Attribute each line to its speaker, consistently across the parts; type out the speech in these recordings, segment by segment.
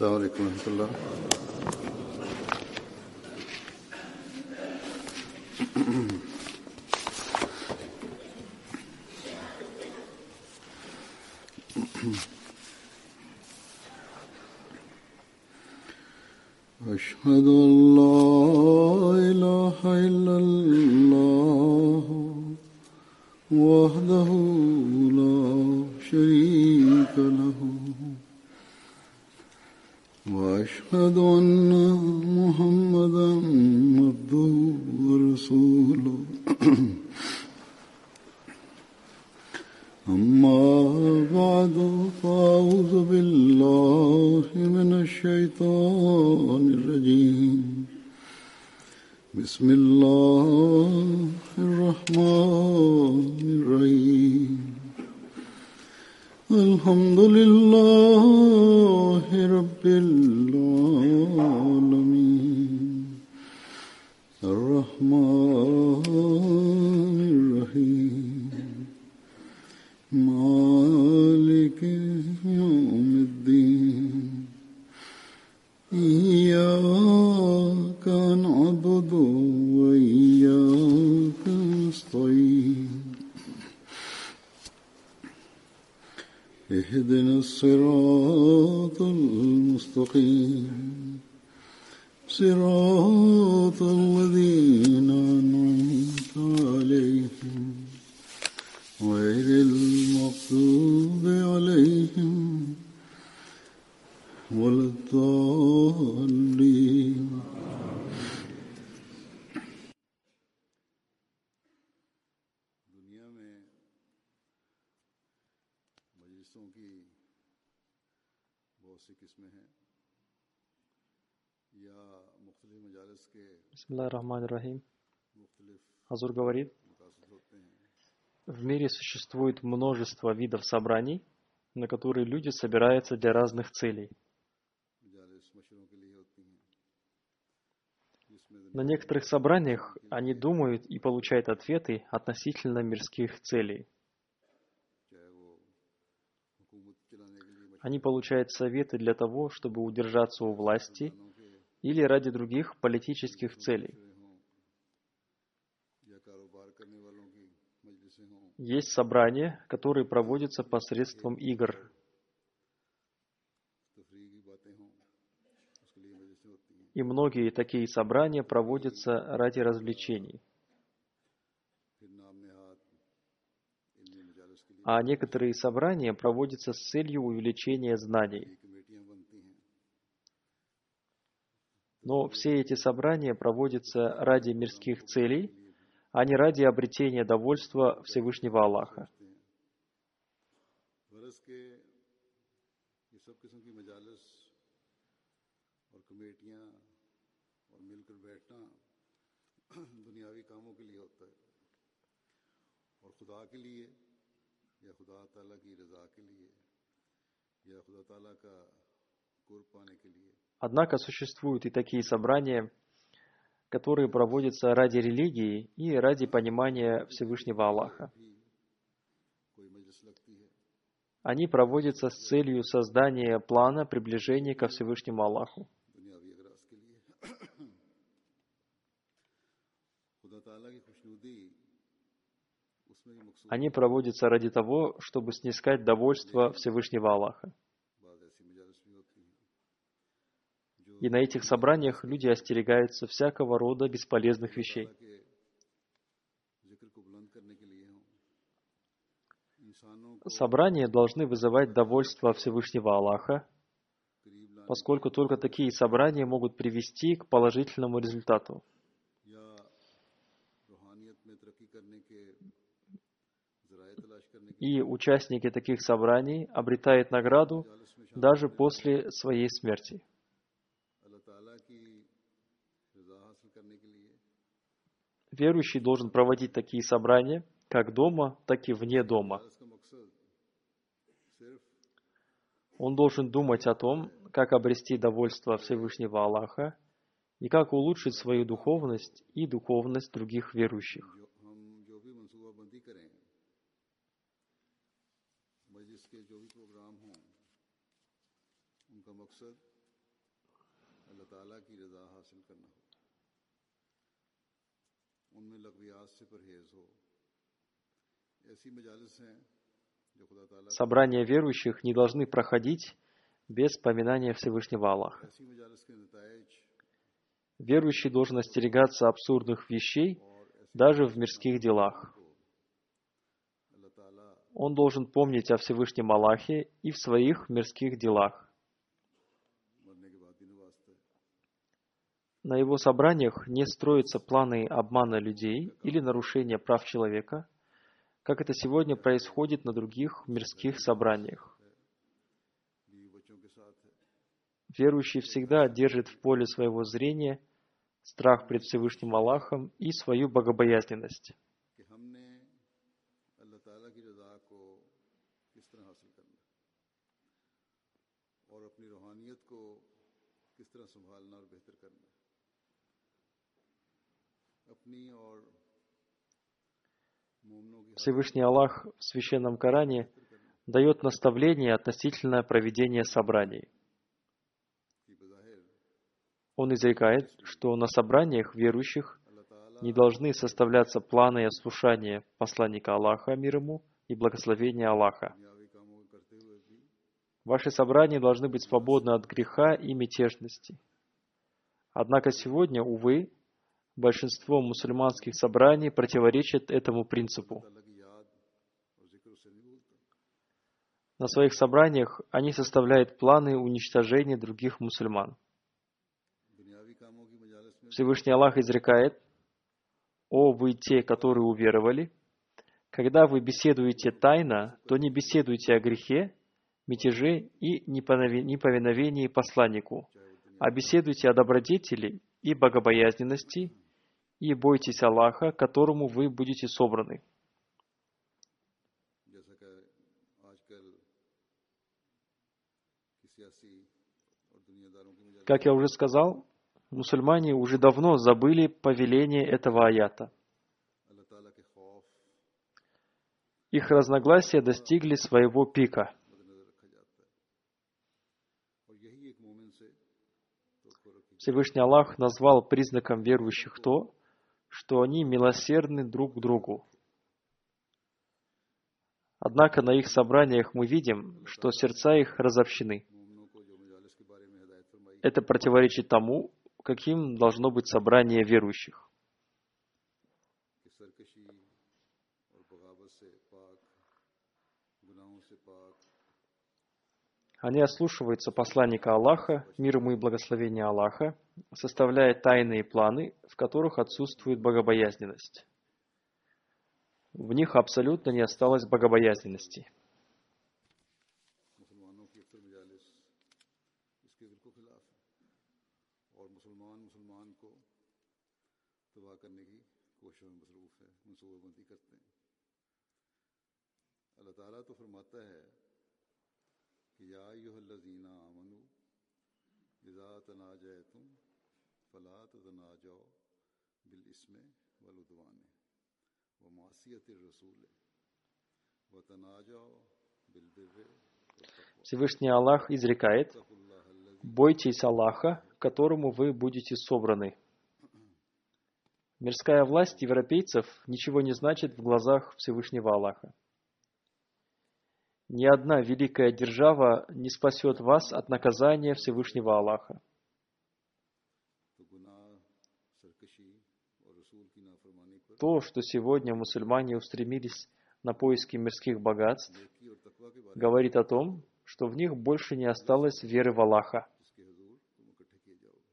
Speaker 1: السلام عليكم ورحمة الله. أشهد أن لا إله إلا الله وحده لا شريك له وأشهد أن محمدا عبده ورسوله أما بعد فأعوذ بالله من الشيطان الرجيم بسم الله الرحمن الرحيم الحمد لله رب العالمين الرحمن الرحيم مالك يوم الدين إياك نعبد وإياك نستعين اهدنا الصراط المستقيم صراط الذين أنعمت عليهم غير المغضوب عليهم ولا الضالين. दुनिया में मजलिसों की बहुत सी किस्में हैं या मुख्तलिफ मजालिस के
Speaker 2: Бисмиллахир-рахманир-рахим.
Speaker 1: मुख्तलिफ
Speaker 2: Азур говорит,
Speaker 1: मकासद होते हैं.
Speaker 2: в мире существует множество видов собраний, на которые люди собираются для разных целей.
Speaker 1: मजालिस मशवरों के लिए होती हैं जिसमें
Speaker 2: На некоторых собраниях они думают и получают ответы относительно мирских целей.
Speaker 1: चाहे वो हुकूमत चलाने के लिए
Speaker 2: Они получают советы для того, чтобы удержаться у власти
Speaker 1: मशवरों के
Speaker 2: или ради других политических целей.
Speaker 1: हों या कारोबार करने वालों की मजलिसें हों.
Speaker 2: Есть собрания, которые проводятся посредством игр.
Speaker 1: तफरीह की बातें हों उसके लिए मजलिसें होती हैं.
Speaker 2: И многие такие собрания проводятся ради развлечений.
Speaker 1: फिर नाम नहाद इल्मी मजालिस के लिए
Speaker 2: А некоторые собрания проводятся с целью увеличения знаний.
Speaker 1: कमेटियां बनती हैं.
Speaker 2: Но все эти собрания проводятся ради мирских целей, а не ради обретения довольства Всевышнего Аллаха.
Speaker 1: गरज के ये सब किस्म की मजालिस और कमेटियां और मिलकर बैठना दुनियावी कामों के लिए होता है और खुदा के लिए या खुदा ताला की रज़ा के लिए या खुदा ताला का कुर्ब पाने के लिए.
Speaker 2: Однако существуют и такие собрания, которые проводятся ради религии и ради понимания Всевышнего Аллаха.
Speaker 1: भी कोई मजलिस लगती है.
Speaker 2: Они проводятся с целью создания плана приближения ко Всевышнему Аллаху.
Speaker 1: दुनियावी अगराज के लिए खुदा ताला की खुशनुदी उसमें भी मकसूद
Speaker 2: Они проводятся ради того, чтобы снискать довольство Всевышнего Аллаха.
Speaker 1: बाज़ ऐसी मजालिस भी होती हैं
Speaker 2: И на этих собраниях люди остерегаются всякого рода бесполезных вещей.
Speaker 1: के जिक्र को बुलंद करने के लिए हों. इंसानों को
Speaker 2: Собрания должны вызывать довольство Всевышнего Аллаха,
Speaker 1: करीब लाने
Speaker 2: поскольку только такие собрания могут привести к положительному результату.
Speaker 1: या रूहानियत में तरक्की करने के ज़राए तलाश करने के
Speaker 2: И участники таких собраний обретают награду
Speaker 1: मजालिस में
Speaker 2: даже после своей смерти.
Speaker 1: अल्लाह ताला की रज़ा हासिल करने के लिए
Speaker 2: Верующий должен проводить такие собрания как дома, так и вне дома.
Speaker 1: मजालिस का मकसद सिर्फ
Speaker 2: Он должен думать о том, как обрести довольство Всевышнего Аллаха и как улучшить свою духовность и духовность других верующих.
Speaker 1: हम जो भी मंसूबाबंदी करें, मजलिस के जो भी प्रोग्राम हों, उनका मकसद अल्लाह ताला की रज़ा हासिल करना हो, उनमें लग़वियात से परहेज़ हो। ऐसी मजालिस हैं जो खुदा ताला को,
Speaker 2: Собрания верующих не должны проходить без поминания Всевышнего Аллаха.
Speaker 1: ऐसी मजालिस के नताइज
Speaker 2: Верующий должен остерегаться абсурдных вещей даже в мирских делах.
Speaker 1: अल्लाह ताला
Speaker 2: Он должен помнить о Всевышнем Аллахе и в своих мирских делах.
Speaker 1: मरने के बाद भी नवाजता है।
Speaker 2: На его собраниях не строятся планы обмана людей или нарушения прав человека, как это сегодня происходит на других мирских собраниях.
Speaker 1: बीवी बच्चों के साथ है,
Speaker 2: Верующий всегда держит в поле своего зрения страх пред Всевышним Аллахом и свою богобоязненность.
Speaker 1: कि हमने अल्लाह ताला की रज़ा को किस तरह हासिल करना है और अपनी रूहानियत को किस तरह संभालना और बेहतर करना है। अपनी और मोमिनों की
Speaker 2: Всевышний Аллах в Священном Коране дает наставления относительно проведения собраний.
Speaker 1: की बज़ाहिर
Speaker 2: Он изрекает, что на собраниях верующих
Speaker 1: अल्लाह ताला
Speaker 2: не должны составляться планы ослушания посланника Аллаха, мир ему, и благословения Аллаха.
Speaker 1: दुनियावी कामों को करते हुए भी
Speaker 2: Ваши собрания должны быть свободны от греха и мятежности. Однако сегодня, увы, большинство мусульманских собраний противоречит этому принципу.
Speaker 1: अल्लाह की याद और जिक्र उसे नहीं भूलता।
Speaker 2: На своих собраниях они составляют планы уничтожения других мусульман.
Speaker 1: दुनियावी कामों की मजालिस में
Speaker 2: Всевышний Аллах изрекает: «О вы те, которые уверовали, когда вы беседуете тайно, то не беседуйте о грехе, мятеже и неповиновении посланнику, а беседуйте о добродетели и богобоязненности, и бойтесь Аллаха, к которому вы будете собраны».
Speaker 1: जैसा कि आजकल की सियासी और दुनियादारों की मजालिस
Speaker 2: Как я уже сказал, мусульмане уже давно забыли повеление этого аята.
Speaker 1: अल्लाह ताला के खौफ
Speaker 2: Их разногласия достигли своего пика.
Speaker 1: मद्देनजर रखा जाता है और यही एक मोमिन से तो रखी
Speaker 2: Всевышний Аллах назвал признаком верующих то, что они милосердны друг к другу. Однако на их собраниях мы видим, что сердца их разобщены.
Speaker 1: मोमिनों को जो मजालिस के बारे में हिदायत फरमाई
Speaker 2: Это противоречит тому, каким должно быть собрание верующих.
Speaker 1: कि सरकशी और बगावत से पाक, गुनाहों से पाक,
Speaker 2: Они ослушиваются посланника Аллаха, мир ему и благословения Аллаха, составляя тайные планы, в которых отсутствует богобоязненность. В них абсолютно не осталось богобоязненности.
Speaker 1: मुसलमानों की अक्सर मजालिस इसके बिल्कुल खिलाफ है और मुसलमान को तबाह करने की कोशिश में मसरूफ़ है, मनसूबाबंदी करते हैं। अल्लाह ताला तो फरमाता है कि या अय्युहल्लज़ीना आमनू इज़ा तनाजयतुम फला ततनाजौ बिल इस्मि वल उद्वानि व मासियतिर रसूल व तनाजौ बिल बिर्रि
Speaker 2: Всевышний Аллах изрекает: «Бойтесь Аллаха, к которому вы будете собраны». Мирская власть европейцев ничего не значит в глазах Всевышнего Аллаха. Ни одна великая держава не спасет вас от наказания Всевышнего Аллаха.
Speaker 1: तो गुनाह, सरकशी और रसूल की नाफरमानी पर
Speaker 2: То, что сегодня мусульмане устремились на поиски мирских богатств,
Speaker 1: नेकी और तकवा के बारे
Speaker 2: говорит о том, что в них больше не осталось веры в Аллаха.
Speaker 1: में जिसके हुजूर तुम इकट्ठे किए जाओगे।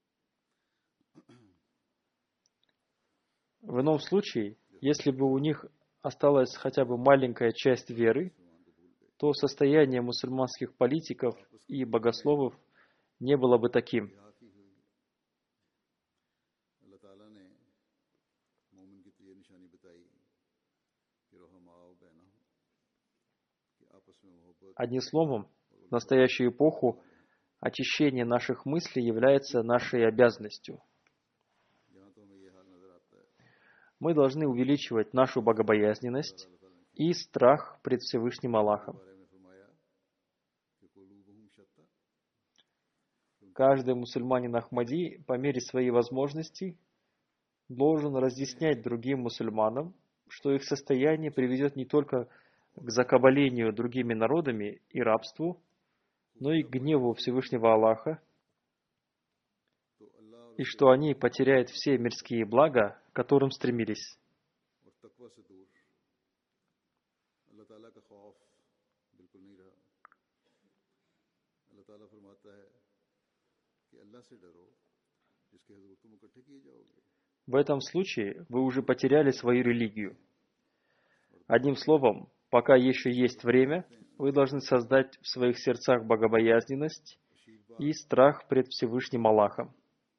Speaker 2: В ином случае, если бы у них осталась хотя бы маленькая часть веры, то состояние мусульманских политиков и богословов не было бы таким.
Speaker 1: यहाँ की हुई अल्लाह ताला ने मोमिन की तो ये निशानी बताई कि रहमाओ बैनहुम, कि आपस में मोहब्बत
Speaker 2: Одним словом, в настоящую эпоху очищение наших мыслей является нашей обязанностью.
Speaker 1: यहाँ तो हमें ये हाल नजर आता है।
Speaker 2: Мы должны увеличивать нашу богобоязненность и страх пред Всевышним Аллахом.
Speaker 1: बारे में फरमाया कि कुलूबुहुम शत्ता,
Speaker 2: Каждый мусульманин Ахмади по мере своей возможности должен разъяснять другим мусульманам, что их состояние приведет не только к закабалению другими народами и рабству, но и к гневу Всевышнего Аллаха,
Speaker 1: तो अल्लाह और
Speaker 2: и что они потеряют все мирские блага, к которым стремились.
Speaker 1: और तकवा से दूर अल्लाह ताला का खौफ बिल्कुल नहीं रहा। अल्लाह ताला फरमाता है कि अल्लाह से डरो जिसके हजूर तुम इकट्ठे किए जाओगे।
Speaker 2: В этом случае вы уже потеряли свою религию. Одним словом, пока еще есть время, вы должны создать в своих сердцах богобоязненность и страх пред Всевышним Аллахом.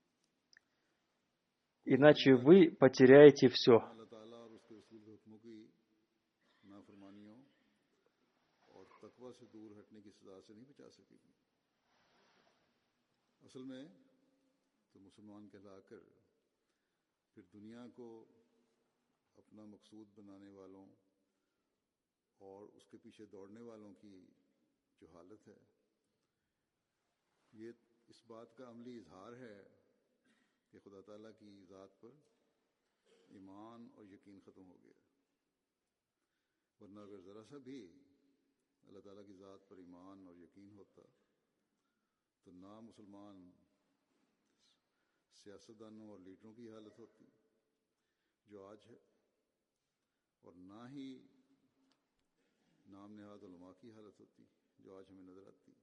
Speaker 2: Иначе вы потеряете все.
Speaker 1: अल्लाह ताला और उसके रसूल के हुक्मों की नाफरमानियों और तकवा से दूर हटने की सजा से नहीं बचा सकेगी। असल में तो मुसलमान कहलाकर फिर दुनिया को अपना मकसूद बनाने वालों और उसके पीछे दौड़ने वालों की जो हालत है, ये इस बात का अमली इजहार है कि खुदा ताला की ज़ात पर ईमान और यकीन ख़त्म हो गया। वरना अगर ज़रा सा भी अल्लाह ताला की ज़ात पर ईमान और यकीन होता तो ना मुसलमान सियासतदानों और लीडरों की हालत होती जो आज है, और ना ही नाम नहाद उलमा की हालत होती जो आज हमें नजर आती।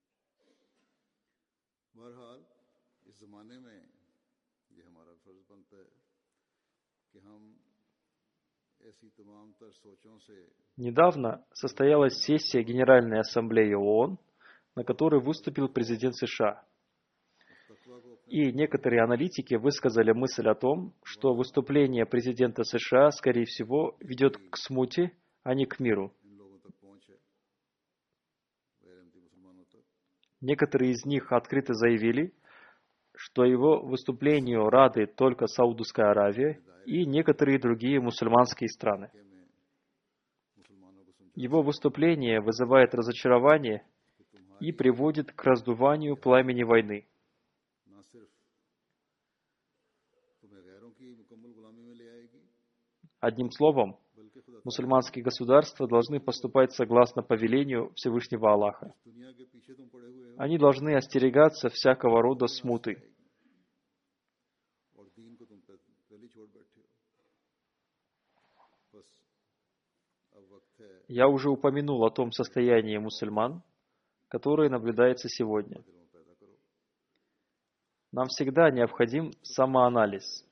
Speaker 1: बहरहाल इस ज़माने में ये हमारा फ़र्ज़ बनता है कि हम ऐसी तमाम तर सोचों से
Speaker 2: Недавно состоялась сессия Генеральной Ассамблеи ООН, на которой выступил президент США.
Speaker 1: तकवा को अपने
Speaker 2: И некоторые аналитики высказали мысль о том, что выступление президента США, скорее всего, ведет к смуте, а не к миру.
Speaker 1: इन लोगों तक पहुँच है, गैरअहमदी मुसलमानों तक।
Speaker 2: Некоторые из них открыто заявили, что его выступлению рады только Саудовская Аравия и некоторые другие мусульманские страны.
Speaker 1: के में मुसलमानों को समझा
Speaker 2: Его выступление вызывает разочарование
Speaker 1: कि
Speaker 2: и
Speaker 1: तुम्हारी
Speaker 2: приводит к раздуванию пламени войны.
Speaker 1: ना सिर्फ तुम्हें गैरों की मुकम्मल गुलामी में ले आएगी,
Speaker 2: Одним словом,
Speaker 1: बल्कि खुदा
Speaker 2: мусульманские государства должны поступать согласно повелению Всевышнего Аллаха.
Speaker 1: इस दुनिया के पीछे तुम पड़े हुए हो
Speaker 2: Они должны остерегаться всякого рода смуты.
Speaker 1: और दीन को तुम पहले छोड़ बैठे हो। बस अब वक्त है
Speaker 2: Я уже упомянул о том состоянии мусульман, которое наблюдается сегодня.
Speaker 1: दिलों में पैदा करो।
Speaker 2: Нам всегда необходим самоанализ.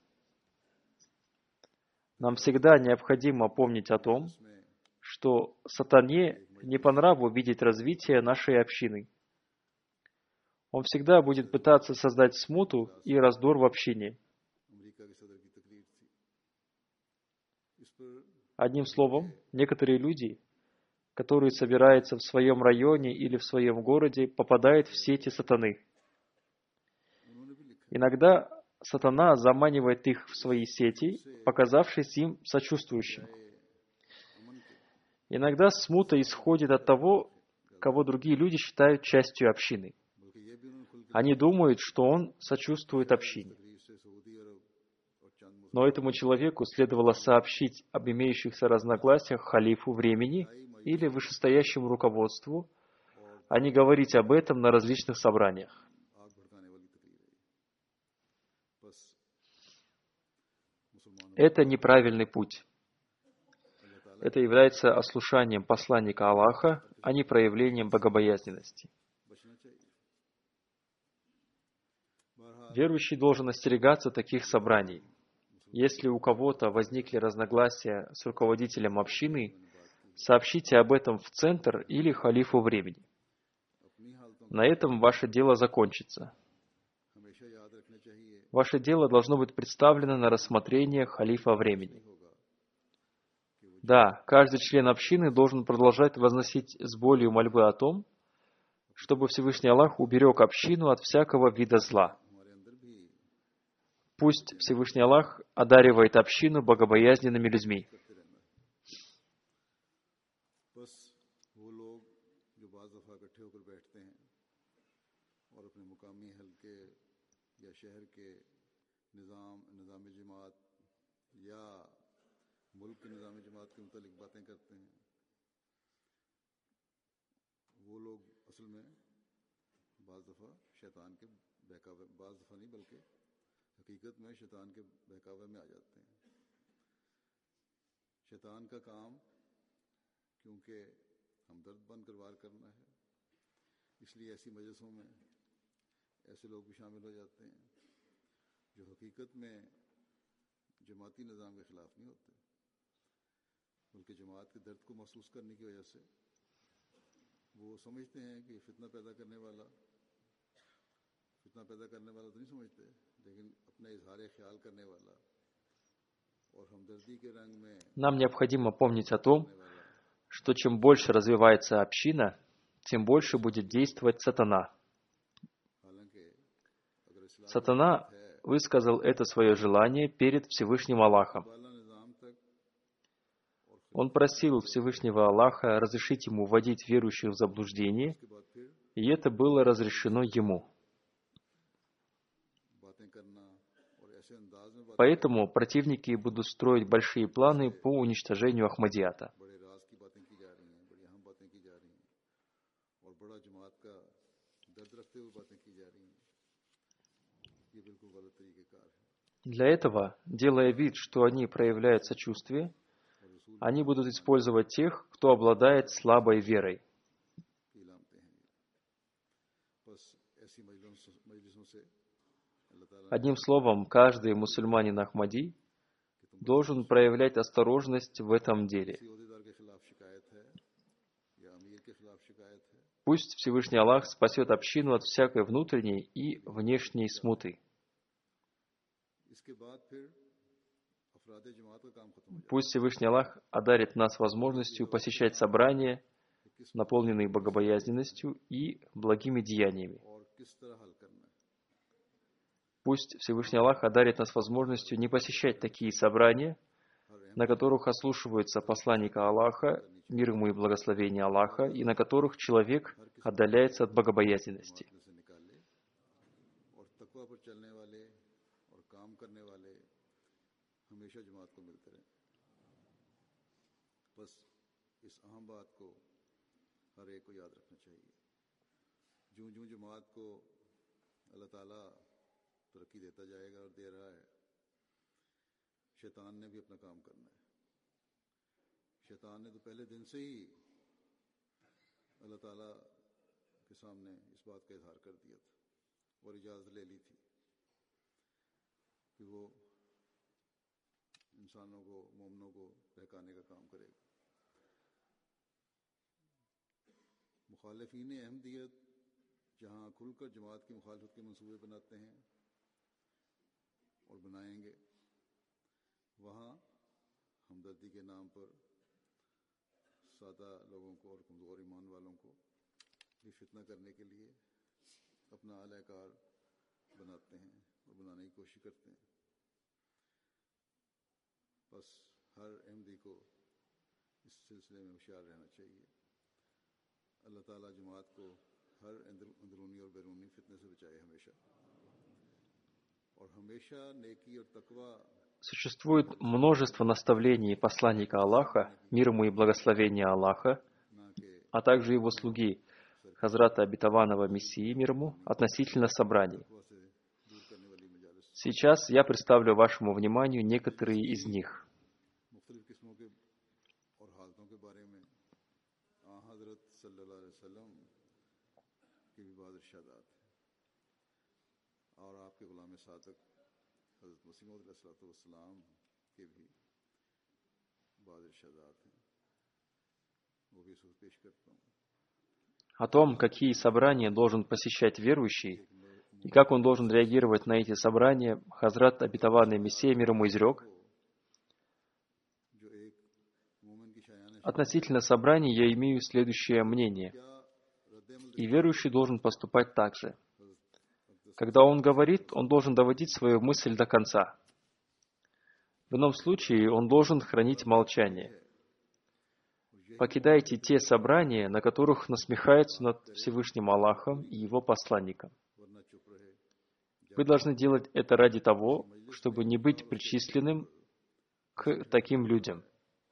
Speaker 2: Нам всегда необходимо помнить о том,
Speaker 1: इसमें
Speaker 2: что сатане не по нраву видеть развитие нашей общины. Он всегда будет пытаться создать смуту и раздор в общине.
Speaker 1: अमेरिका के सदर की तकरीर थी। इस पर
Speaker 2: Одним словом, некоторые люди, которые собираются в своем районе или в своем городе, попадают в сети сатаны.
Speaker 1: उन्होंने भी लिखा
Speaker 2: Иногда сатана заманивает их в свои сети, показавшись им сочувствующим.
Speaker 1: है अमन के,
Speaker 2: Иногда смута исходит от того, кого другие люди считают частью общины.
Speaker 1: बल्कि ये भी उन्होंने खुल के
Speaker 2: Они думают, что он сочувствует общине.
Speaker 1: तकरीर से सऊदी अरब और चंद
Speaker 2: Но этому человеку следовало сообщить об имеющихся разногласиях халифу времени или вышестоящему руководству, а не говорить об этом на различных собраниях.
Speaker 1: आग भड़काने वाली तकरीर है ये। बस मुसलमानों
Speaker 2: Это неправильный путь.
Speaker 1: अल्लाह ताला
Speaker 2: Это является ослушанием посланника Аллаха, а не проявлением богобоязненности.
Speaker 1: बचना चाहिए। बहरहाल
Speaker 2: Верующий должен остерегаться таких собраний. Если у кого-то возникли разногласия с руководителем общины, сообщите об этом в центр или халифу времени.
Speaker 1: अपनी हालतों
Speaker 2: На этом ваше дело закончится.
Speaker 1: को हमेशा याद रखना चाहिए
Speaker 2: Ваше дело должно быть представлено на рассмотрение халифа времени.
Speaker 1: होगा
Speaker 2: Да, каждый член общины должен продолжать возносить с болью мольбы о том, чтобы Всевышний Аллах уберег общину от всякого вида зла.
Speaker 1: हमारे अंदर भी
Speaker 2: Пусть Всевышний Аллах одаривает общину богобоязненными людьми.
Speaker 1: करते रहना है। बस वो लोग जो बाज़ दफ़ा इकट्ठे होकर बैठते हैं और अपने मुकामी हल्के या शहर के निज़ाम जमात या मुल्क के निज़ाम जमात के मुतालिक बातें करते हैं, वो लोग असल में बाज़ दफ़ा शैतान के बहकावे, बाज़ दफ़ा नहीं बल्कि हकीकत में शैतान के बहकावे में आ जाते हैं। शैतान का काम क्योंकि हमदर्द बनकर वार करना है, इसलिए ऐसी मजलिसों में ऐसे लोग भी शामिल हो जाते हैं जो हकीकत में जमाती निज़ाम के ख़िलाफ़ नहीं होते, बल्कि जमात के दर्द को महसूस करने की वजह से वो समझते हैं कि फितना पैदा करने वाला तो नहीं समझते, लेकिन अपना इजहार ख्याल करने वाला और हमदर्दी के रंग में
Speaker 2: Нам необходимо помнить о том, что чем больше развивается община, тем больше будет действовать сатана. Сатана высказал это свое желание перед Всевышним Аллахом. Он просил Всевышнего Аллаха разрешить ему вводить верующих в заблуждение, и это было разрешено ему. Поэтому противники будут строить большие планы по уничтожению Ахмадията. Для этого, делая вид, что они проявляют сочувствие, они будут использовать тех, кто обладает слабой верой. Одним словом, каждый мусульманин Ахмади должен проявлять осторожность в этом деле. Пусть Всевышний Аллах спасет общину от всякой внутренней и внешней смуты. Пусть Всевышний Аллах одарит нас возможностью посещать собрания, наполненные богобоязненностью и благими деяниями. Пусть Всевышний Аллах одарит нас возможностью не посещать такие собрания, на которых ослушиваются посланника Аллаха, мир ему и благословение Аллаха, и на которых человек отдаляется от богобоязненности.
Speaker 1: तरक्की देता जाएगा और दे रहा है, शैतान ने भी अपना काम करना है। शैतान ने तो पहले दिन से ही अल्लाह ताला के सामने इस बात का इजहार कर दिया था और इजाज़त ले ली थी कि वो इंसानों को, मोमिनों को बहकाने का काम करेगा। मुखालिफीन अहमदियत जहाँ खुलकर जमात की मुखालफत के मंसूबे बनाते हैं और बनाएंगे, वहाँ हमदर्दी के नाम पर सादा लोगों को और कमज़ोर ईमान वालों को भी फितना करने के लिए अपना अलहकार बनाते हैं और बनाने की कोशिश करते हैं। बस हर अहमदी को इस सिलसिले में होशियार रहना चाहिए। अल्लाह ताला जमात को हर अंदरूनी और बैरूनी फितने से बचाए हमेशा।
Speaker 2: Существует множество наставлений посланника Аллаха, мир ему и благословение Аллаха, а также его слуги, Хазрата Обетованного Мессии, мир ему, относительно собраний. Сейчас я представлю вашему вниманию некоторые из них. О том, какие собрания должен посещать верующий и как он должен реагировать на эти собрания, Хазрат Обетованный Мессия, мир ему, изрек: относительно собраний я имею следующее мнение, и верующий должен поступать так же. Когда он говорит, он должен доводить свою мысль до конца. В ином случае он должен хранить молчание. Покидайте те собрания, на которых насмехаются над Всевышним Аллахом и Его посланником. Вы должны делать это ради того, чтобы не быть причисленным к таким людям.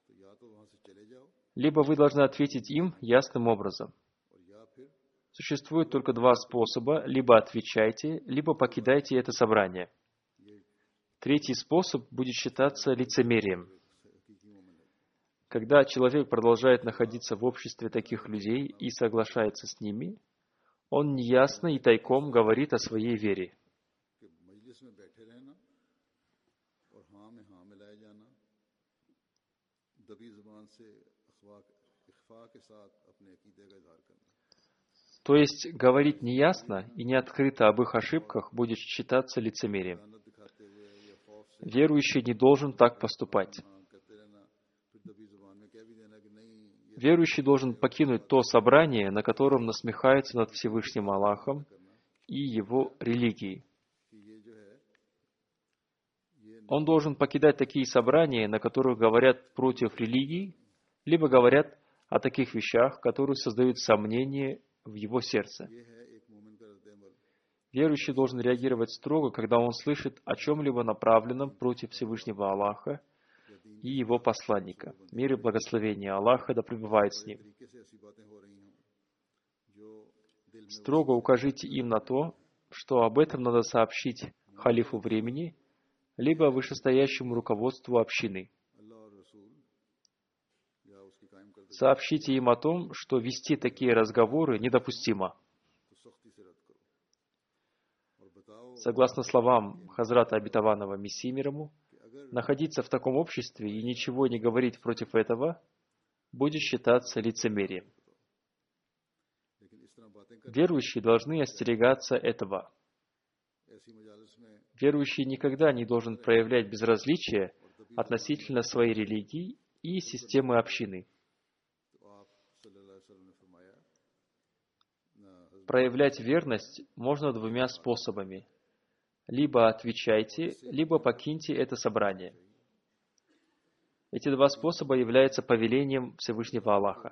Speaker 2: Либо вы должны ответить им ясным образом. Существует только два способа: либо отвечайте, либо покидайте это собрание. Третий способ будет считаться лицемерием. Когда человек продолжает находиться в обществе таких людей и соглашается с ними, он неясно и тайком говорит о своей вере. То есть, говорить неясно и не открыто об их ошибках будет считаться лицемерием. Верующий не должен так поступать. Верующий должен покинуть то собрание, на котором насмехаются над Всевышним Аллахом и его религией. Он должен покидать такие собрания, на которых говорят против религии, либо говорят о таких вещах, которые создают сомнения в его сердце. Верующий должен реагировать строго, когда он слышит о чем-либо направленном против Всевышнего Аллаха и его посланника. Мир и благословение Аллаха да пребывает с ним. Строго укажите им на то, что об этом надо сообщить халифу времени, либо вышестоящему руководству общины. Сообщите им о том, что вести такие разговоры недопустимо. Согласно словам Хазрата Обетованного Мессии мир ему, находиться в таком обществе и ничего не говорить против этого будет считаться лицемерием. Верующие должны остерегаться этого. Верующий никогда не должен проявлять безразличие относительно своей религии и системы общины. Проявлять верность можно двумя способами. Либо отвечайте, либо покиньте это собрание. Эти два способа являются повелением Всевышнего Аллаха.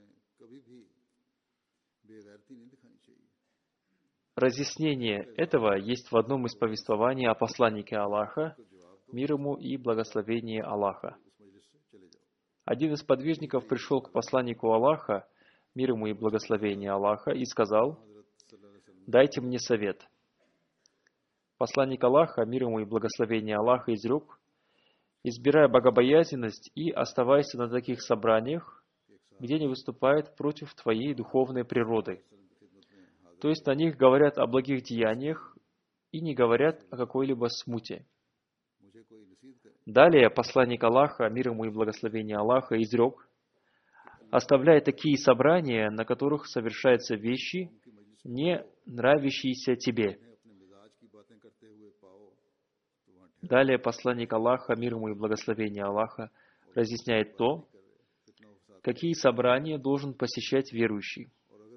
Speaker 2: Разъяснение этого есть в одном из повествований о посланнике Аллаха, мир ему и благословение Аллаха. Один из подвижников пришел к посланнику Аллаха, мир ему и благословение Аллаха, и сказал: «Дайте мне совет». Посланник Аллаха, мир ему и благословение Аллаха, изрек: «Избирай богобоязненность и оставайся на таких собраниях, где не выступают против твоей духовной природы». То есть на них говорят о благих деяниях и не говорят о какой-либо смуте. Далее посланник Аллаха, мир ему и благословение Аллаха, изрек: «Оставляй такие собрания, на которых совершаются вещи, не нравящиеся тебе». Далее посланник Аллаха, мир ему и благословение Аллаха, разъясняет то, какие собрания должен посещать верующий.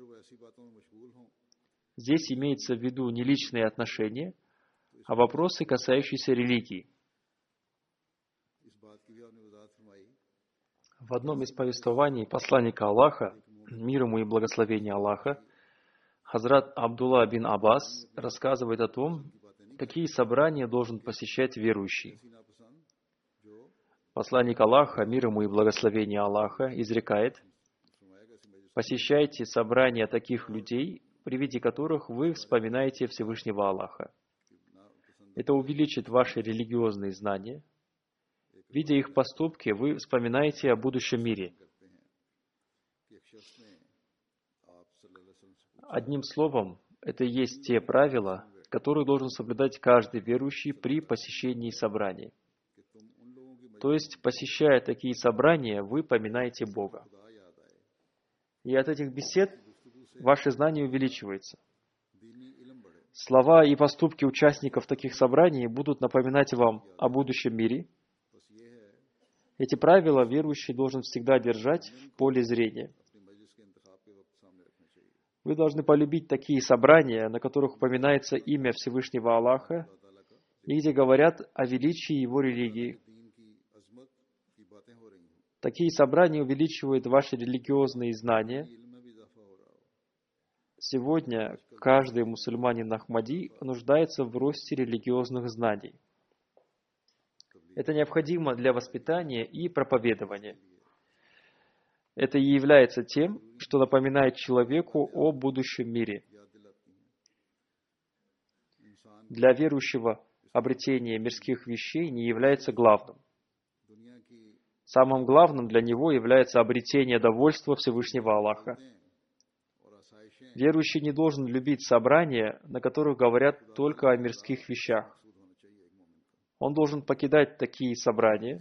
Speaker 2: Здесь имеется в виду не личные отношения, а вопросы, касающиеся религии. В одном из повествований посланника Аллаха, мир ему и благословение Аллаха, Хазрат Абдулла бин Аббас рассказывает о том, какие собрания должен посещать верующий. Посланник Аллаха, мир ему и благословение Аллаха, изрекает: «Посещайте собрания таких людей, при виде которых вы вспоминаете Всевышнего Аллаха. Это увеличит ваши религиозные знания. Видя их поступки, вы вспоминаете о будущем мире». Одним словом, это и есть те правила, которые должен соблюдать каждый верующий при посещении собраний. То есть, посещая такие собрания, вы поминаете Бога. И от этих бесед ваше знание увеличивается. Слова и поступки участников таких собраний будут напоминать вам о будущем мире. Эти правила верующий должен всегда держать в поле зрения. Вы должны полюбить такие собрания, на которых упоминается имя Всевышнего Аллаха и где говорят о величии Его религии. Такие собрания увеличивают ваши религиозные знания. Сегодня каждый мусульманин Ахмади нуждается в росте религиозных знаний. Это необходимо для воспитания и проповедования. Это и является тем, что напоминает человеку о будущем мире. Для верующего обретение мирских вещей не является главным. Самым главным для него является обретение довольства Всевышнего Аллаха. Верующий не должен любить собрания, на которых говорят только о мирских вещах. Он должен покидать такие собрания.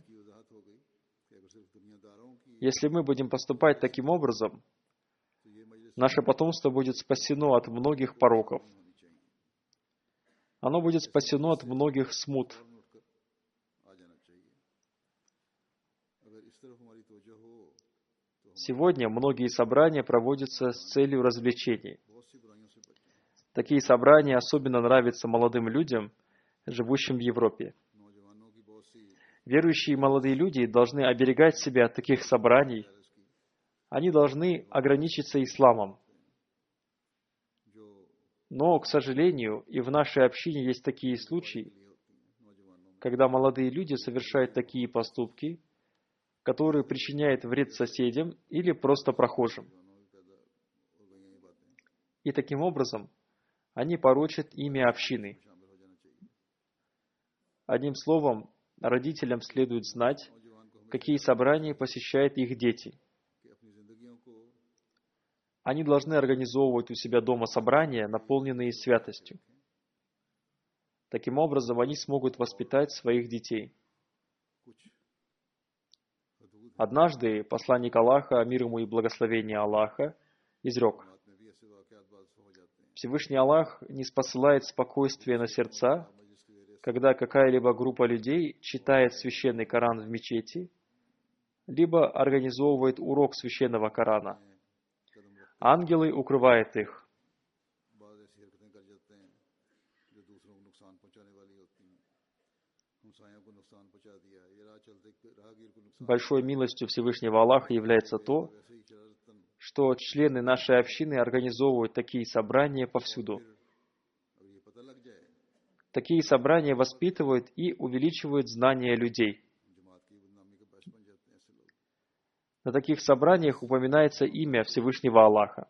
Speaker 2: Если мы будем поступать таким образом, наше потомство будет спасено от многих пороков. Оно будет спасено от многих смут. Сегодня многие собрания проводятся с целью развлечений. Такие собрания особенно нравятся молодым людям, живущим в Европе. Верующие молодые люди должны оберегать себя от таких собраний. Они должны ограничиться исламом. Но, к сожалению, и в нашей общине есть такие случаи, когда молодые люди совершают такие поступки, которые причиняют вред соседям или просто прохожим. И таким образом они порочат имя общины. Одним словом, родителям следует знать, какие собрания посещают их дети. Они должны организовывать у себя дома собрания, наполненные святостью. Таким образом, они смогут воспитать своих детей. Однажды посланник Аллаха, мир ему и благословение Аллаха, изрек: Всевышний Аллах не спосылает спокойствие на сердца, когда какая-либо группа людей читает священный Коран в мечети, либо организовывает урок священного Корана. Ангелы укрывают их. Большой милостью Всевышнего Аллаха является то, что члены нашей общины организовывают такие собрания повсюду. Такие собрания воспитывают и увеличивают знания людей. На таких собраниях упоминается имя Всевышнего Аллаха.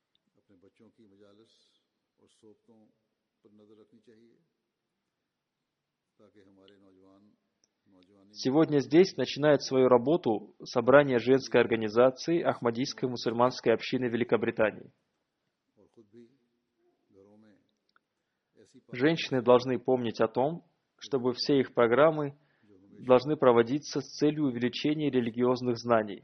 Speaker 2: Сегодня здесь начинает свою работу собрание женской организации Ахмадийской мусульманской общины Великобритании. Женщины должны помнить о том, чтобы все их программы должны проводиться с целью увеличения религиозных знаний.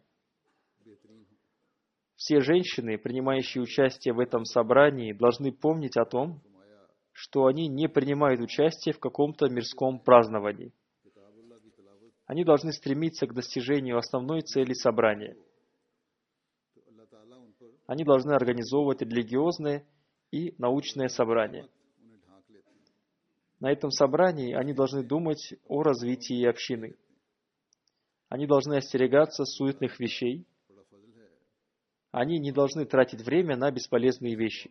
Speaker 2: Все женщины, принимающие участие в этом собрании, должны помнить о том, что они не принимают участие в каком-то мирском праздновании. Они должны стремиться к достижению основной цели собрания. Они должны организовывать религиозные и научные собрания. На этом собрании они должны думать о развитии общины. Они должны остерегаться суетных вещей. Они не должны тратить время на бесполезные вещи.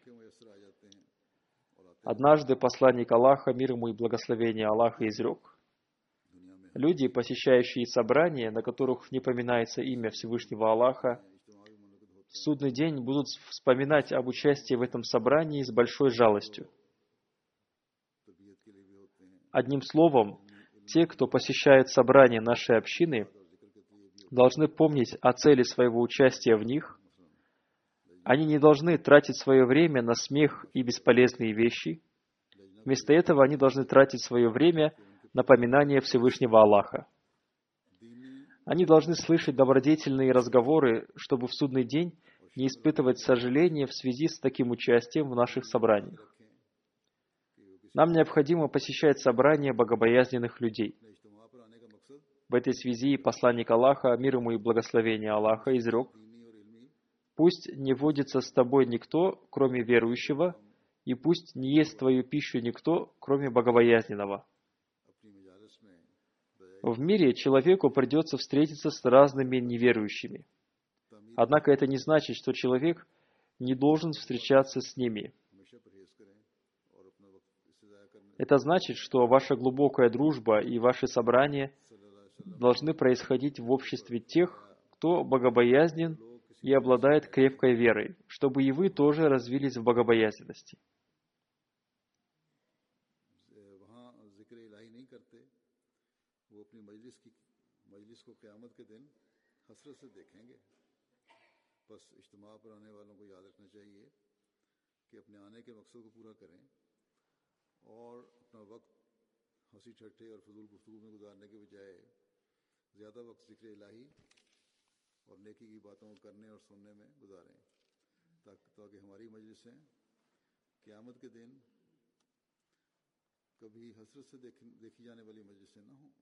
Speaker 2: Однажды посланник Аллаха, мир ему и благословение Аллаха, изрек: люди, посещающие собрания, на которых не поминается имя Всевышнего Аллаха, в судный день будут вспоминать об участии в этом собрании с большой жалостью. Одним словом, те, кто посещает собрания нашей общины, должны помнить о цели своего участия в них. Они не должны тратить свое время на смех и бесполезные вещи. Вместо этого они должны тратить свое время на поминание Всевышнего Аллаха. Они должны слышать добродетельные разговоры, чтобы в судный день не испытывать сожаления в связи с таким участием в наших собраниях. Нам необходимо посещать собрания богобоязненных людей. В этой связи посланник Аллаха, мир ему и благословение Аллаха, изрек: «Пусть не водится с тобой никто, кроме верующего, и пусть не ест твою пищу никто, кроме богобоязненного». В мире человеку придется встретиться с разными неверующими. Однако это не значит, что человек не должен встречаться с ними.
Speaker 1: हमेशा परहेज करें और अपना वक्त इससे ज़ाया करने
Speaker 2: Это значит, что ваша глубокая дружба и ваши собрания должны происходить в обществе тех, кто богобоязнен и обладает крепкой верой, чтобы и вы тоже развились в богобоязненности.
Speaker 1: वहाँ जिक्र इलाही नहीं करते, वो अपनी मजलिस को क़यामत के दिन हसरत से देखेंगे। बस इज्तिमा पर आने वालों को याद रखना चाहिए कि अपने आने के मकसद को पूरा करें और अपना वक्त हंसी ठट्ठे और फजूल गुफ्तगू में गुजारने के बजाय ज़्यादा वक्त जिक्र इलाही और नेकी की बातों को करने और सुनने में गुजारें, ताकि हमारी मजलिसें क़यामत के दिन कभी हसरत से देखी जाने वाली मजलिसें न हों।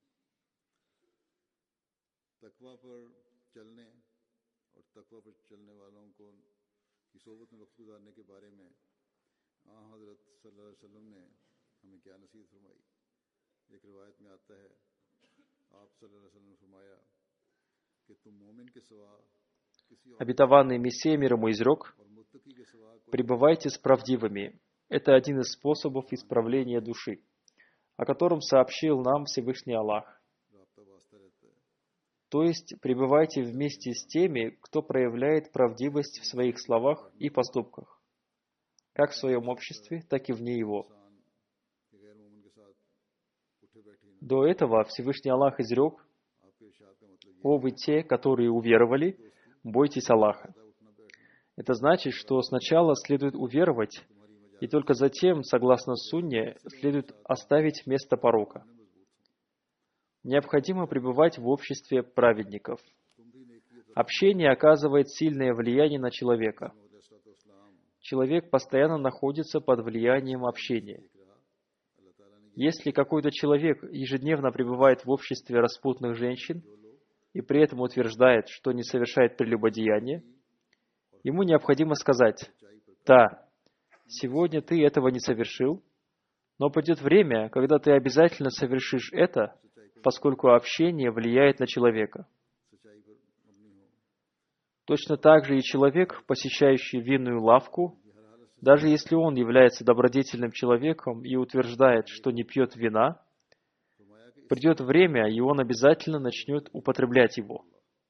Speaker 1: तकवा पर चलने और तकवा पर चलने वालों को की सोबत में वक्त गुजारने के बारे में हज़रत सल्लल्लाहु अलैहि वसल्लम ने हमें क्या नसीहत फरमाई। एक रिवायत में आता है, आप सल्लल्लाहु अलैहि वसल्लम ने फरमाया कि तुम मोमिन के सिवा किसी और
Speaker 2: Обетованный Мессия мир ему изрек:
Speaker 1: और मुत्तकी के सिवा कोई
Speaker 2: «Пребывайте с правдивыми». Это один из способов исправления души, о котором сообщил нам Всевышний Аллах.
Speaker 1: राब्ता वास्ता रहता है।
Speaker 2: То есть, пребывайте вместе с теми, кто проявляет правдивость в своих словах и поступках, как в своем обществе, так и вне его.
Speaker 1: इंसान के गैर मोमिन के साथ उठे बैठे ना,
Speaker 2: До этого Всевышний Аллах изрек:
Speaker 1: आपके इरशाद का मतलब ये
Speaker 2: «О вы те, которые уверовали, бойтесь Аллаха».
Speaker 1: है उठना बैठना
Speaker 2: Это значит, что сначала следует уверовать,
Speaker 1: तुम्हारी मजा
Speaker 2: и только затем, согласно сунне, следует оставить место порока.
Speaker 1: मजबूत हो।
Speaker 2: Необходимо пребывать в обществе праведников.
Speaker 1: तुम भी नेकी
Speaker 2: Общение оказывает сильное влияние на человека.
Speaker 1: इस्लाम
Speaker 2: Человек постоянно находится под влиянием общения.
Speaker 1: देख रहा, अल्लाह ताला ने
Speaker 2: Если какой-то человек ежедневно пребывает в обществе распутных женщин и при этом утверждает, что не совершает прелюбодеяние, ему необходимо сказать: «Да, сегодня ты этого не совершил, но придет время, когда ты обязательно совершишь это, поскольку общение влияет на человека».
Speaker 1: सच्चाई पर मबनी हो।
Speaker 2: Точно так же и человек, посещающий винную лавку, даже если он является добродетельным человеком и утверждает, что не пьет вина,
Speaker 1: फरमाया कि
Speaker 2: придет время, и он обязательно начнет употреблять его.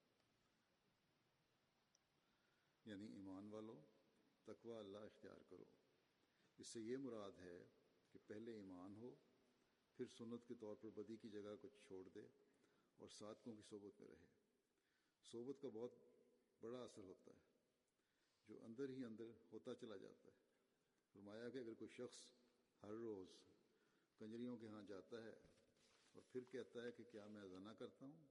Speaker 1: यानी ईमान वालों, तकवा अल्लाह इख्तियार करो। इससे ये मुराद है कि पहले ईमान हो, फिर सुन्नत के तौर पर बदी की जगह को छोड़ दे और साधकों की सोबत में रहे। सोबत का बहुत बड़ा असर होता है, जो अंदर ही अंदर होता चला जाता है। फरमाया कि अगर कोई शख्स हर रोज़ कंजरियों के यहाँ जाता है और फिर कहता है कि क्या मैं ज़ना करता हूँ,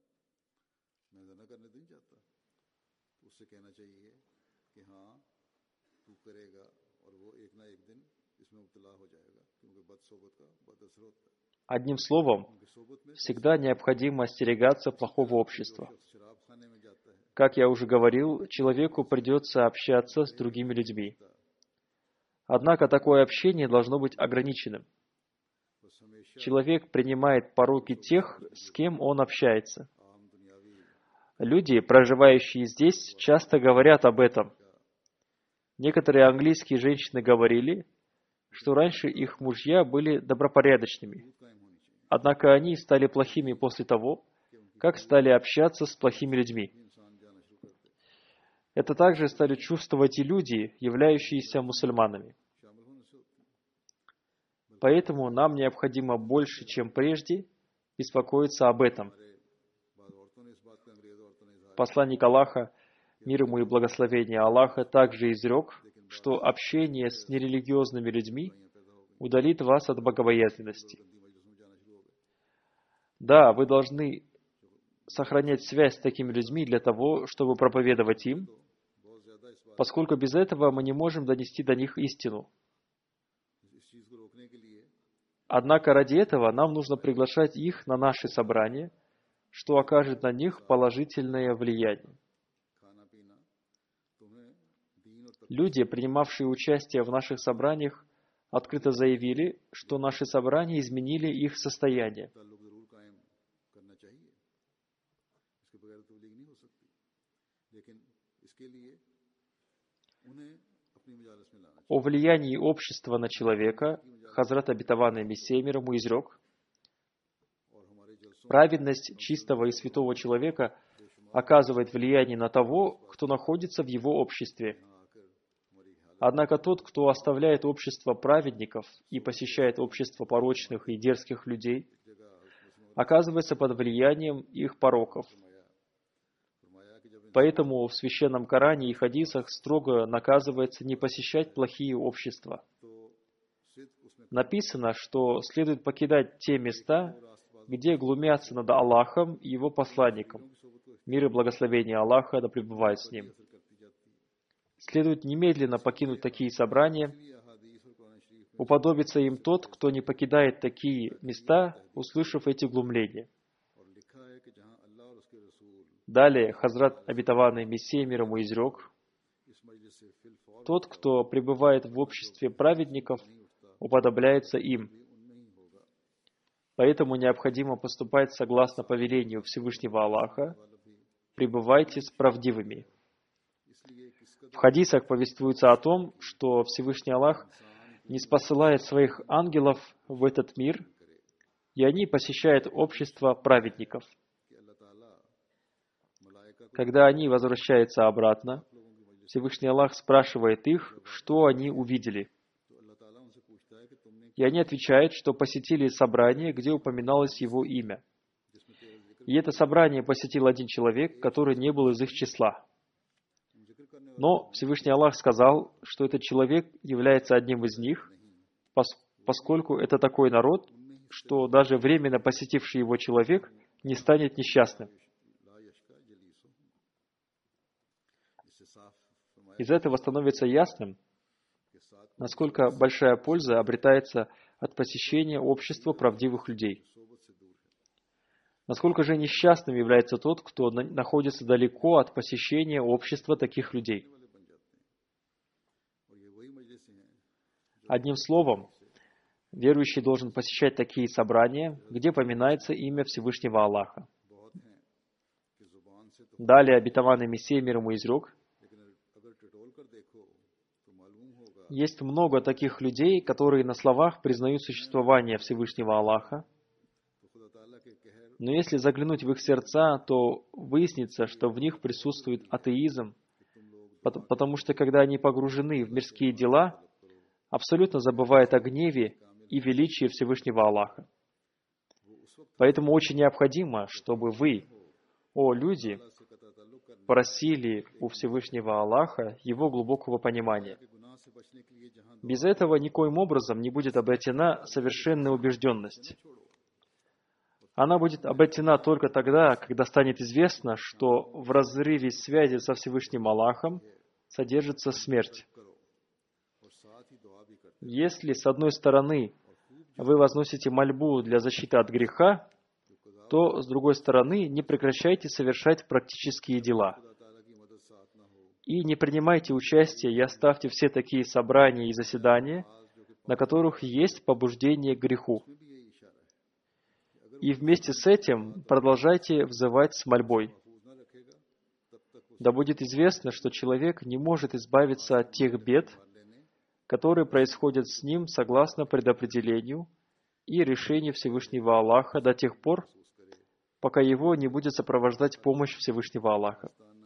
Speaker 1: मैं ज़ना करने नहीं जाता, तो उससे कहना चाहिए कि हाँ तू करेगा और वो एक ना एक दिन इसमें मुब्तला हो जाएगा, क्योंकि बदसोबत का बद असर होता है।
Speaker 2: Одним словом,
Speaker 1: क्योंकि सोबत में
Speaker 2: всегда необходимо остерегаться плохого общества.
Speaker 1: शख्स शराब खाने में जाता है,
Speaker 2: Как я уже говорил, человеку придется общаться с другими людьми. Однако такое общение должно быть ограниченным.
Speaker 1: बस हमेशा
Speaker 2: Человек принимает пороки тех, с кем он общается.
Speaker 1: आम दुनियावी
Speaker 2: Люди, проживающие здесь, часто говорят об этом. Некоторые английские женщины говорили, что раньше их мужья были добропорядочными,
Speaker 1: दूध कायम होनी चाहिए।
Speaker 2: однако они стали плохими после того, как стали общаться с плохими людьми.
Speaker 1: इंसान जाना शुरू कर दे,
Speaker 2: Это также стали чувствовать и люди, являющиеся мусульманами.
Speaker 1: शामिल होने से होती है।
Speaker 2: Поэтому нам необходимо больше, чем прежде, беспокоиться об этом.
Speaker 1: हमारे बाद औरतों ने इस बात का अंग्रेज औरतों ने इजहार
Speaker 2: Посланник Аллаха, мир ему и благословение Аллаха, также изрек, что общение с нерелигиозными людьми
Speaker 1: पैदा हो गई,
Speaker 2: удалит вас от богобоязненности.
Speaker 1: गंदी मजलिसों में जाना शुरू हो गए।
Speaker 2: Да, вы должны сохранять связь с такими людьми для того, чтобы проповедовать им,
Speaker 1: बहुत ज्यादा इस बात
Speaker 2: поскольку без этого мы не можем донести до них истину.
Speaker 1: इस चीज को रोकने के लिए
Speaker 2: Однако ради этого нам нужно приглашать их на наши собрания, что окажет на них положительное влияние.
Speaker 1: खाना पीना तुम्हें दीन और
Speaker 2: Люди, принимавшие участие в наших собраниях, открыто заявили, что наши собрания изменили их состояние.
Speaker 1: ताल्लुक जरूर कायम करना चाहिए, इसके बगैर तबलीग नहीं हो सकती, लेकिन इसके लिए उन्हें
Speaker 2: О влиянии общества на человека Хазрат Обетованный Мессия мир ему изрек: праведность чистого и святого человека оказывает влияние на того, кто находится в его обществе. Однако тот, кто оставляет общество праведников и посещает общество порочных и дерзких людей, оказывается под влиянием их пороков. Поэтому в Священном Коране и хадисах строго наказывается не посещать плохие общества. Написано, что следует покидать те места, где глумятся над Аллахом и Его посланником. Мир и благословение Аллаха да пребывает с ним. Следует немедленно покинуть такие собрания. Уподобится им тот, кто не покидает такие места, услышав эти глумления. Далее Хазрат Обетованный Мессия мир ему изрек: тот, кто пребывает в обществе праведников, уподобляется им. Поэтому необходимо поступать согласно повелению Всевышнего Аллаха: пребывайте с правдивыми. В хадисах повествуется о том, что Всевышний Аллах не спосылает своих ангелов в этот мир, и они посещают общество праведников. Когда они возвращаются обратно, Всевышний Аллах спрашивает их, что они увидели. И они отвечают, что посетили собрание, где упоминалось его имя. И это собрание посетил один человек, который не был из их числа. Но Всевышний Аллах сказал, что этот человек является одним из них, поскольку это такой народ, что даже временно посетивший его человек не станет несчастным. Из этого становится ясным, насколько большая польза обретается от посещения общества правдивых людей. Насколько же несчастным является тот, кто находится далеко от посещения общества таких людей. Одним словом, верующий должен посещать такие собрания, где поминается имя Всевышнего Аллаха. Далее Обетованный Мессия мир ему изрек: есть много таких людей, которые на словах признают существование Всевышнего Аллаха, но если заглянуть в их сердца, то выяснится, что в них присутствует атеизм, потому что когда они погружены в мирские дела, абсолютно забывают о гневе и величии Всевышнего Аллаха. Поэтому очень необходимо, чтобы вы, о люди, просили у Всевышнего Аллаха Его глубокого понимания. Без этого никоим образом не будет обретена совершенная убежденность. Она будет обретена только тогда, когда станет известно, что в разрыве связи со Всевышним Аллахом содержится смерть. Если, с одной стороны, вы возносите мольбу для защиты от греха, то, с другой стороны, не прекращайте совершать практические дела. И не принимайте участие и оставьте все такие собрания и заседания, на которых есть побуждение к греху. И вместе с этим продолжайте взывать с мольбой. Да будет известно, что человек не может избавиться от тех бед, которые происходят с ним согласно предопределению и решению Всевышнего Аллаха до тех пор, пока его не будет сопровождать помощь Всевышнего Аллаха.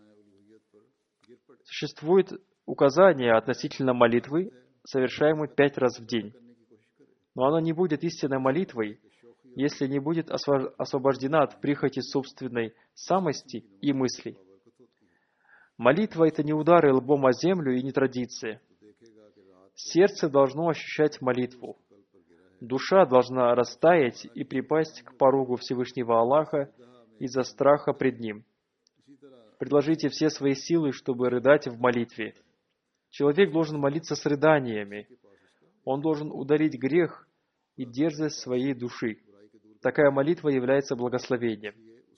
Speaker 2: Существует указание относительно молитвы, совершаемой 5 раз в день. Но она не будет истинной молитвой, если не будет освобождена от прихоти собственной самости и мыслей. Молитва — это не удары лбом о землю и не традиция. Сердце должно ощущать молитву. Душа должна растаять и припасть к порогу Всевышнего Аллаха из-за страха пред Ним. Предложите все свои силы, чтобы рыдать в молитве. Человек должен молиться с рыданиями. Он должен удалить грех и дерзость своей души. Такая молитва является благословением.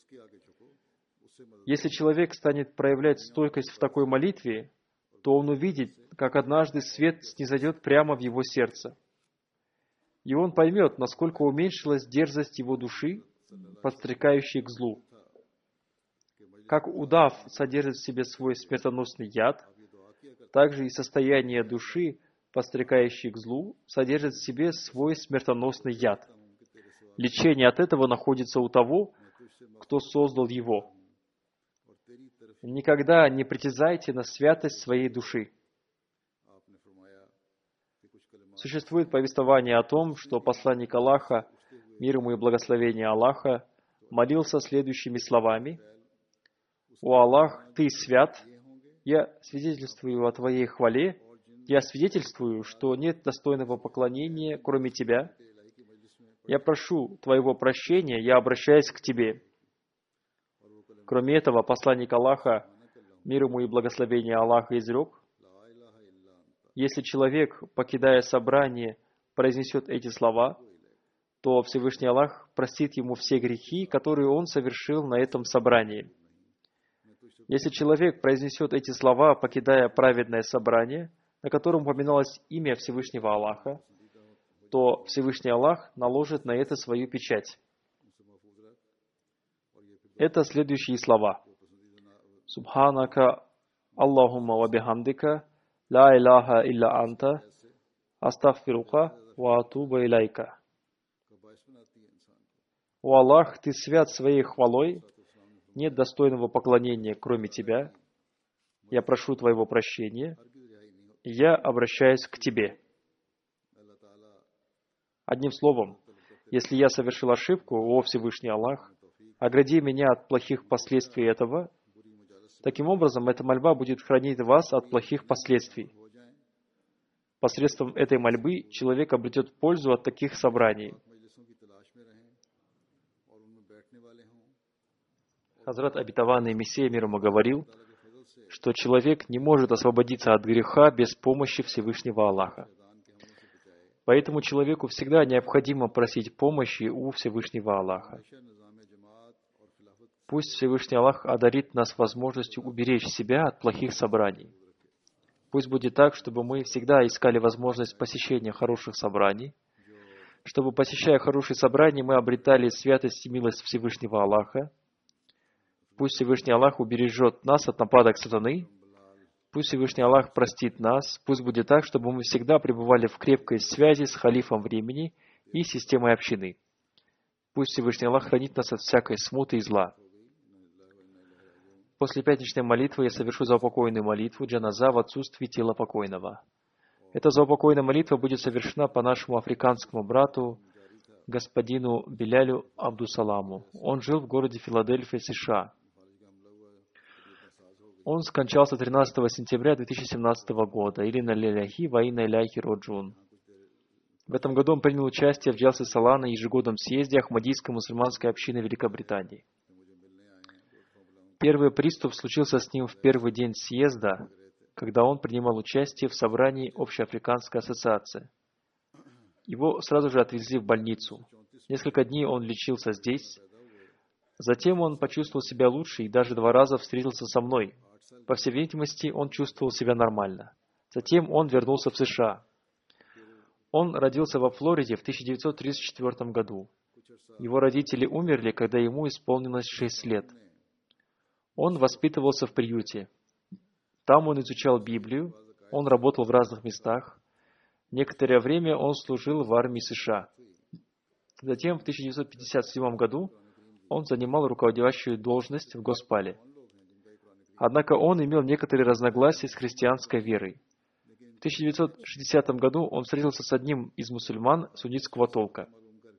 Speaker 2: Если человек станет проявлять стойкость в такой молитве, то он увидит, как однажды свет снизойдет прямо в его сердце. И он поймет, насколько уменьшилась дерзость его души, подстрекающей к злу. Как удав содержит в себе свой смертоносный яд, Также и состояние души, подстрекающей к злу, содержит в себе свой смертоносный яд. Лечение от этого находится у того, кто создал его. Никогда не притязайте на святость своей души. Существует повествование о том, что посланник Аллаха, мир ему и благословение Аллаха, молился следующими словами: «О Аллах, Ты свят, я свидетельствую о Твоей хвале, я свидетельствую, что нет достойного поклонения, кроме Тебя. Я прошу Твоего прощения, я обращаюсь к Тебе». Кроме этого, посланник Аллаха, мир ему и благословение Аллаха, изрек: если человек, покидая собрание, произнесет эти слова, то Всевышний Аллах простит ему все грехи, которые он совершил на этом собрании. Если человек произнесет эти слова, покидая праведное собрание, на котором упоминалось имя Всевышнего Аллаха, то Всевышний Аллах наложит на это свою печать. Это следующие слова. «Субханака Аллахумма ва бихамдика, ла илаха илля анта, астагфирука ва атуба илайка». «О Аллах, Ты свят своей хвалой, нет достойного поклонения, кроме Тебя. Я прошу Твоего прощения, и я обращаюсь к Тебе». Одним словом, если я совершил ошибку, о Всевышний Аллах, огради меня от плохих последствий этого. Таким образом, эта мольба будет хранить вас от плохих последствий. Посредством этой мольбы человек обретет пользу от таких собраний. Хазрат обетованный Мессия мир ему говорил, что человек не может освободиться от греха без помощи Всевышнего Аллаха. Поэтому человеку всегда необходимо просить помощи у Всевышнего Аллаха. Пусть Всевышний Аллах одарит нас возможностью уберечь себя от плохих собраний. Пусть будет так, чтобы мы всегда искали возможность посещения хороших собраний, чтобы, посещая хорошие собрания, мы обретали святость и милость Всевышнего Аллаха. Пусть Всевышний Аллах убережет нас от нападок сатаны. Пусть Всевышний Аллах простит нас. Пусть будет так, чтобы мы всегда пребывали в крепкой связи с халифом времени и системой общины. Пусть Всевышний Аллах хранит нас от всякой смуты и зла. После пятничной молитвы я совершу заупокойную молитву джаназа в отсутствии тела покойного. Эта заупокойная молитва будет совершена по нашему африканскому брату, господину Белялю Абдусаламу. Он жил в городе Филадельфия, США. Он скончался 13 сентября 2017 года. Илина ляляхи ва инна иляйхи роджун. В этом году он принял участие в Джалсе Салана, ежегодном съезде Ахмадийской мусульманской общины Великобритании. Первый приступ случился с ним в первый день съезда, когда он принимал участие в собрании Общеафриканской ассоциации. Его сразу же отвезли в больницу. Несколько дней он лечился здесь. Затем он почувствовал себя лучше и даже 2 раза встретился со мной. По всей видимости, он чувствовал себя нормально. Затем он вернулся в США. Он родился во Флориде в 1934 году. Его родители умерли, когда ему исполнилось 6 лет. Он воспитывался в приюте. Там он изучал Библию, он работал в разных местах. Некоторое время он служил в армии США. Затем в 1957 году он занимал руководящую должность в Госпале. Однако он имел некоторые разногласия с христианской верой. В 1960 году он встретился с одним из мусульман суннитского толка.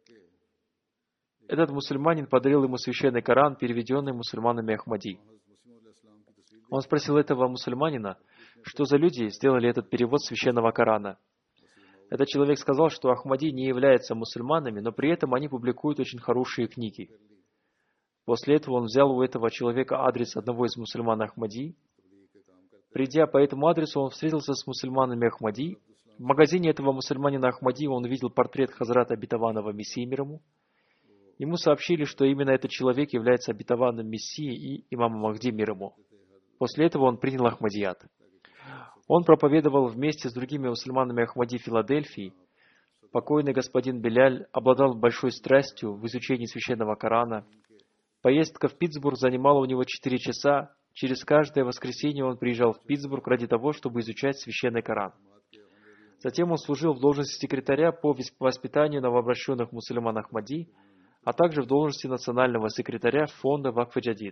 Speaker 2: Этот мусульманин подарил ему священный Коран, переведенный мусульманами Ахмади. Он спросил этого мусульманина, что за люди сделали этот перевод священного Корана. Этот человек сказал, что Ахмади не являются мусульманами, но при этом они публикуют очень хорошие книги. После этого он взял у этого человека адрес одного из мусульман Ахмади. Придя по этому адресу, он встретился с мусульманами Ахмади. В магазине этого мусульманина Ахмади он увидел портрет Хазрата обетованного Мессии мир ему. Ему сообщили, что именно этот человек является обетованным Мессией и имамом Махди мир ему. После этого он принял Ахмадият. Он проповедовал вместе с другими мусульманами Ахмади Филадельфии. Покойный господин Беляль обладал большой страстью в изучении священного Корана. Поездка в Питтсбург занимала у него 4 часа, Через каждое воскресенье он приезжал в Питтсбург ради того, чтобы изучать священный Коран. Затем он служил в должности секретаря по воспитанию новообращенных мусульман Ахмади, а также в должности национального секретаря фонда Вакф-и-Джадид.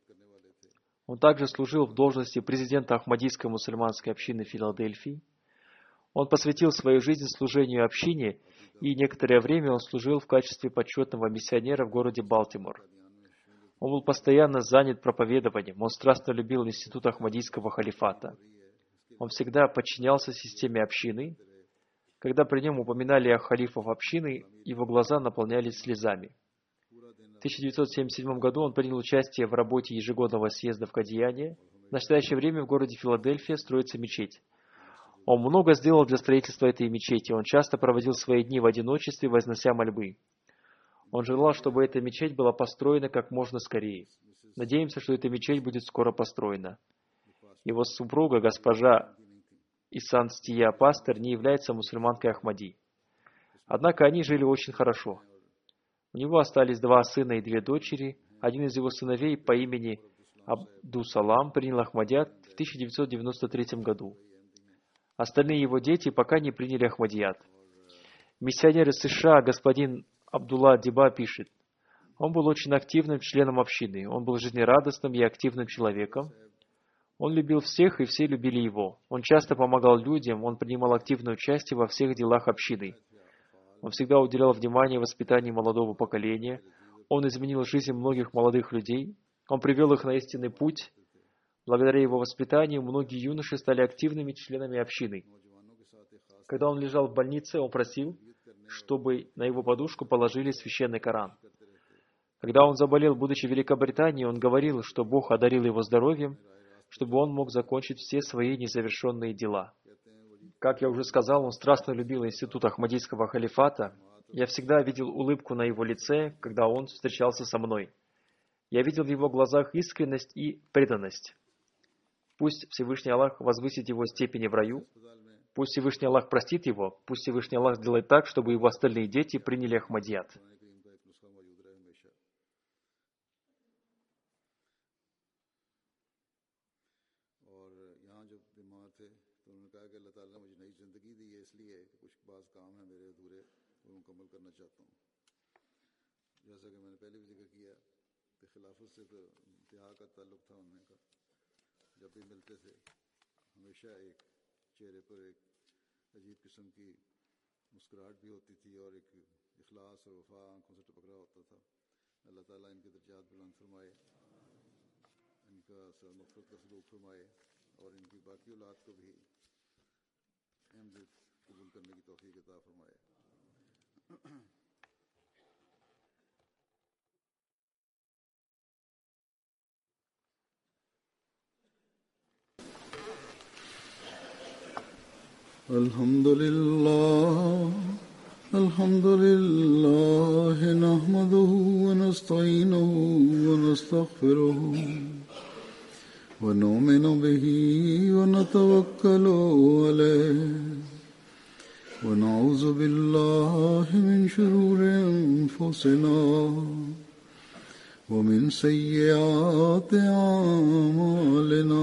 Speaker 2: Он также служил в должности президента Ахмадийской мусульманской общины Филадельфии. Он посвятил свою жизнь служению общине, и некоторое время он служил в качестве почетного миссионера в городе Балтимор. Он был постоянно занят проповедованием, он страстно любил институт Ахмадийского халифата. Он всегда подчинялся системе общины. Когда при нем упоминали о халифов общины, его глаза наполнялись слезами. В 1977 году он принял участие в работе ежегодного съезда в Кадияне. В настоящее время в городе Филадельфия строится мечеть. Он много сделал для строительства этой мечети. Он часто проводил свои дни в одиночестве, вознося мольбы. Он желал, чтобы эта мечеть была построена как можно скорее. Надеемся, что эта мечеть будет скоро построена. Его супруга, госпожа Исанстия Пастер, не является мусульманкой Ахмади. Однако они жили очень хорошо. У него остались 2 сына и 2 дочери. Один из его сыновей по имени Абдусалам принял Ахмадият в 1993 году. Остальные его дети пока не приняли Ахмадият. Миссионер из США господин Абдулла Диба пишет: он был очень активным членом общины. Он был жизнерадостным и активным человеком. Он любил всех, и все любили его. Он часто помогал людям, он принимал активное участие во всех делах общины. Он всегда уделял внимание воспитанию молодого поколения. Он изменил жизнь многих молодых людей. Он привел их на истинный путь. Благодаря его воспитанию многие юноши стали активными членами общины. Когда он лежал в больнице, он просил, чтобы на его подушку положили священный Коран. Когда он заболел, будучи в Великобритании, он говорил, что Бог одарил его здоровьем, чтобы он мог закончить все свои незавершенные дела. Как я уже сказал, он страстно любил институт Ахмадийского халифата. Я всегда видел улыбку на его лице, когда он встречался со мной. Я видел в его глазах искренность и преданность. Пусть Всевышний Аллах возвысит его степени в раю. Пусть Всевышний Аллах простит его. Пусть Всевышний Аллах сделает так, чтобы его остальные дети приняли Ахмадият.
Speaker 1: जब भी मिलते थे हमेशा एक चेहरे पर एक अजीब किस्म की मुस्कुराहट भी होती थी और एक इखलास और वफा आंखों से टपक रहा होता था। अल्लाह ताला इनके दर्जात बुलंद फरमाए, इनका मग़फ़िरत का सलूक फरमाए और इनकी बाकी औलाद को भी अहमद कबूल करने की तौफीक अता फरमाए। الحمد لله نحمده ونستعينه ونستغفره ونؤمن به ونتوكل عليه ونعوذ بالله من شرور أنفسنا ومن سيئات أعمالنا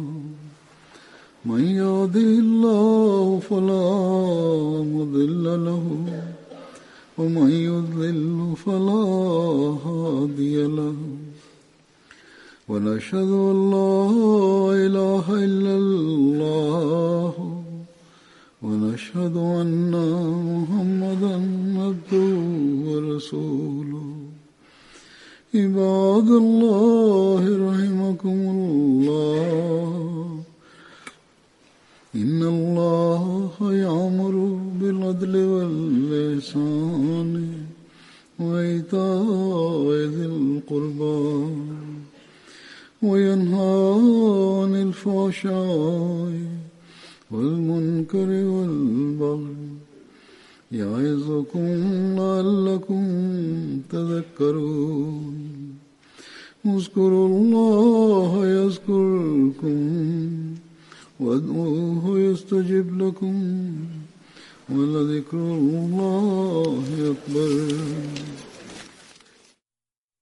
Speaker 1: من يهده الله فلا مضل له ومن يضلل فلا هادي له ونشهد أن لا إله إلا الله ونشهد أن محمدا عبده ورسوله عباد الله رحمكم الله إن الله يأمر بالعدل والإحسان وإيتاء ذي القربى وينهى عن الفحشاء والمنكر والبغي يعظكم لعلكم تذكرون اذكروا الله يذكركم وادعوه يستجب لكم ولذكر الله أكبر